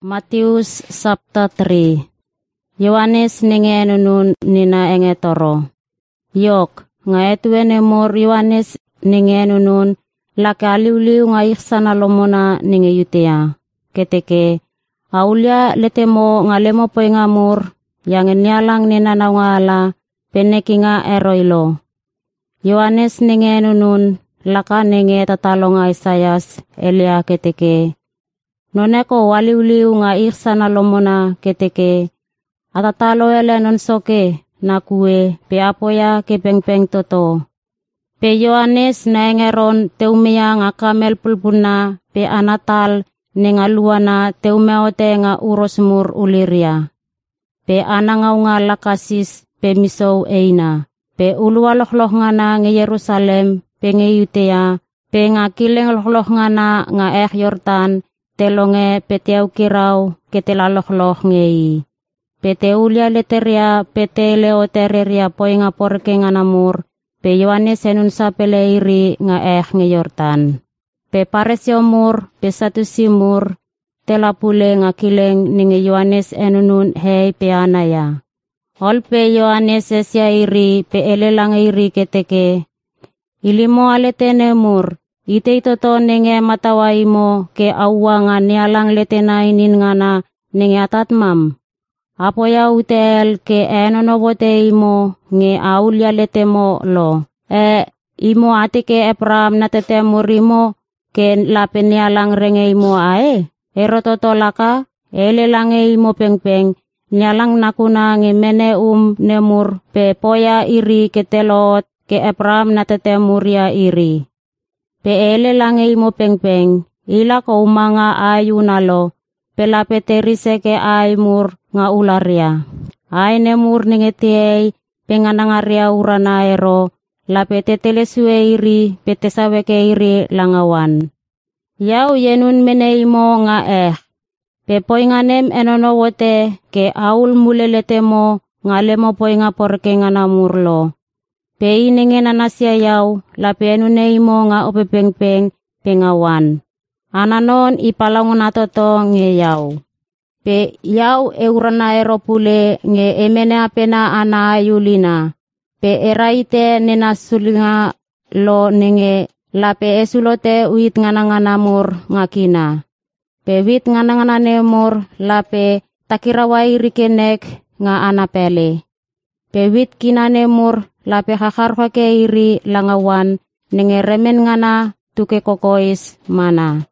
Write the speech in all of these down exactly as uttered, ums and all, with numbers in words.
Matius sabta three. Yohanes ninge nunun nina enge toro. Yok, nga etuene mor Yohanes ninge nunun laka liuliu nga iksana lomona ninge yutea. Keteke, aulia letemo nga lemo poy nga mur, yang nyalang nina na ngala, peneki nga eroilo. Yohanes ninge nunun laka ninge tatalo nga Isayas, Elia keteke. Noneko waliuliu nga iksana lomona keteke. Atatalo ele non soke na kue pe apoya ke peng-peng toto. Pe Yohanes na engeron teumea nga kamel pulpuna pe anatal nengaluana teumeote nga urosmur uliria. Pe anangaw nga lakasis pe misow eina. Pe uluwalokloh nga na nge Yerusalem pe nge Yutea pe nga kileng lokloh nga na nga eh Yordan telonge peteau kiraw ketelalokloh ngei. Pete ulia leteria pete leotereria poy nga porke nga namur pe Yohanes enun sa peleiri nga eh nge Yordan. Pe paresyo mur pe satu simur telapule nga kileng ninge Yohanes enunun hei pe anaya. Ol pe Yohanes esya iri pe elelang iri keteke. Ilimo aletene mur. Ite itoto nenge matawai mo ke awa nga nialang letenainin nga na nenge atatmam. Apoya utel ke enonobote imo nge aulia letemo lo. E imo ate ke Epram na tetemur imo ke lape nialang renge imo ae. Erototo laka ele lange imo peng-peng nialang nakuna nge mene um nemur pe poya iri ke telot ke Epram na tetemur ya iri. Pe ele lange imo peng-peng, ila ko umanga ayu nalo, pela peterise ke ay mur nga ularia. Ay ne mur ningetiay, penganangaria urana ero, la petetelesue iri, petesawe ke iri langawan. Yau yenun mene imo nga eh, pe poy nga nem enonowote ke aul mulelete mo nga lemo poy nga porke nga namurlo. Pe ininge na nasya yaw, la penune imo nga opepeng-peng pengawan. Ananon ipalangon natoto nge yaw. Pe yaw eurana eropule nge emene apena ana ayulina. Pe eraite nena sulinga lo nenge la pe esulote uit ngana-nganamur ngakina. Pe wit ngana-ngananemur la pe takirawai rikenek nga anapele. Pe wit kinanemur lape kakarwa ke iri langawan nenge remen ngana tuke kokois mana.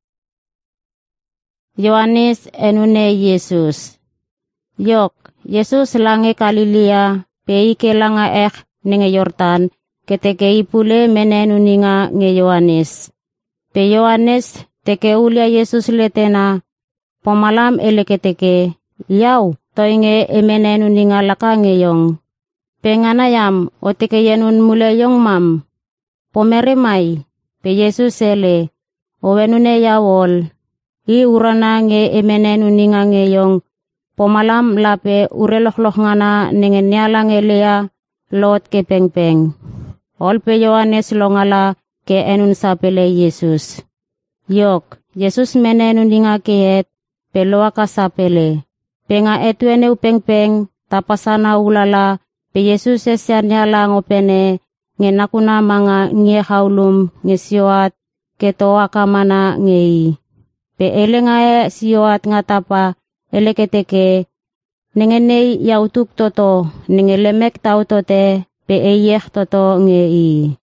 Yohanes enune Yesus. Yok, Yesus lange Galilea pe ike langa eh nenge Yordan keteke ipule menenuninga nge Yohanes. Pe Yohanes teke ulia Yesus letena pomalam ele keteke yaw toinge emenenuninga laka ngeyong. Penganayam o teke yenun mule yong mam. Pomeremay, pe Yesus ele, o wenune yawol. I urana nge emenenuninga nge yong. Pomalam lape urelokloh ngana nenge nialang elea lot ke peng-peng. Ol pe Yohanes longala ke enun sapele Yesus. Yok, Yesus menenuninga keet, pe loa ka sapele. Penga etuene upeng-peng, tapasana ulala, pe Yesus esyanya lang opene nge nakuna mga nge haulum nge siyoat ke toa kamana ngei. Pe ele nga e siyoat nga tapa ele keteke nenge nei yautuk toto nenge lemek tau tote pe eyeh toto ngei.